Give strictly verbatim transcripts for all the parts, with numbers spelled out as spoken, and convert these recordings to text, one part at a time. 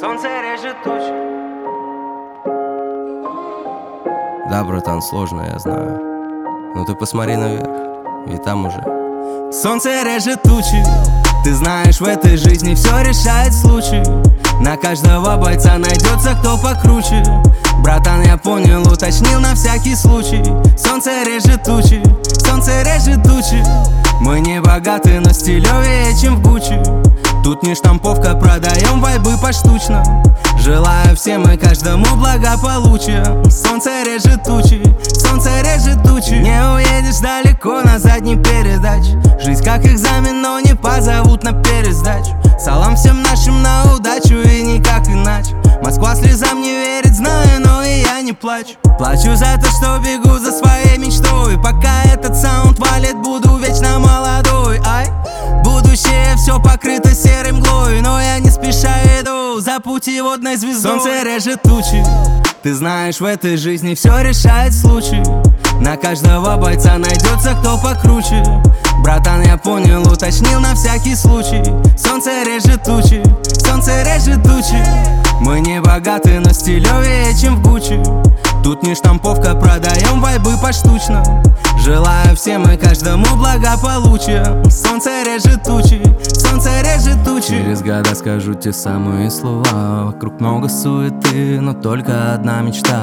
Солнце режет тучи. Да, братан, сложно, я знаю. Но ты посмотри наверх, ведь там уже солнце режет тучи. Ты знаешь, в этой жизни все решает случай. На каждого бойца найдется кто покруче. Братан, я понял, уточнил на всякий случай. Солнце режет тучи, солнце режет тучи. Мы не богаты, но стилёвее, чем в Гуччи. Тут не штамповка, продаем вайбы поштучно. Желаю всем и каждому благополучия. Солнце режет тучи, солнце режет тучи. Не уедешь далеко на задней передаче. Жизнь как экзамен, но не позовут на пересдачу. Салам всем нашим на удачу и никак иначе. Москва слезам не верит, знаю, но и я не плачу. Плачу за то, что бегу за своей мечтой. Пока этот саунд валит, буду вечно молодой. Ай, будущее все покрыто серой мглой, но я не спеша иду за путеводной звездой. Солнце режет тучи. Ты знаешь, в этой жизни все решает случай. На каждого бойца найдется кто покруче. Братан, я понял, уточнил на всякий случай. Солнце режет тучи, солнце режет тучи. Мы не богаты, но стилёвее, чем в Гуччи. Тут не штамповка, продаем вайбы поштучно. Желаю всем и каждому благополучия. Солнце режет тучи, солнце режет тучи. Через года скажу те самые слова. Вокруг много суеты, но только одна мечта.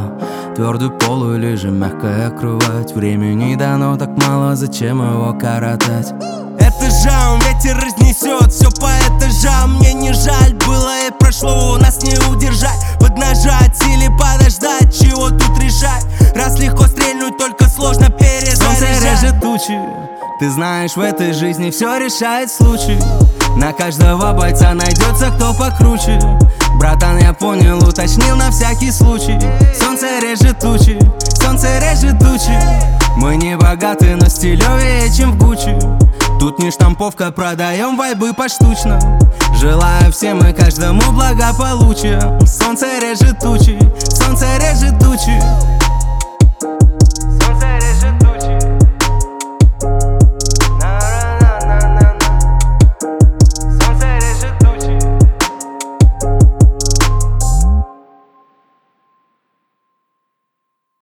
Я твердый пол или же мягкая кровать. Времени дано так мало, зачем его коротать? Это жам, ветер разнесет все по этажам. Мне не жаль, было и прошло, нас не удержать. Поднажать или подождать, чего тут решать? Раз легко стрельнуть, только сложно перезаряжать. Солнце режет тучи. Ты знаешь, в этой жизни все решает случай. На каждого бойца найдется кто покруче. Братан, я понял, уточнил на всякий случай. Солнце режет тучи, солнце режет тучи. Мы не богаты, но стилёвее, чем в Гуччи. Тут не штамповка, продаем вайбы поштучно. Желаю всем и каждому благополучия. Солнце режет тучи, солнце режет тучи.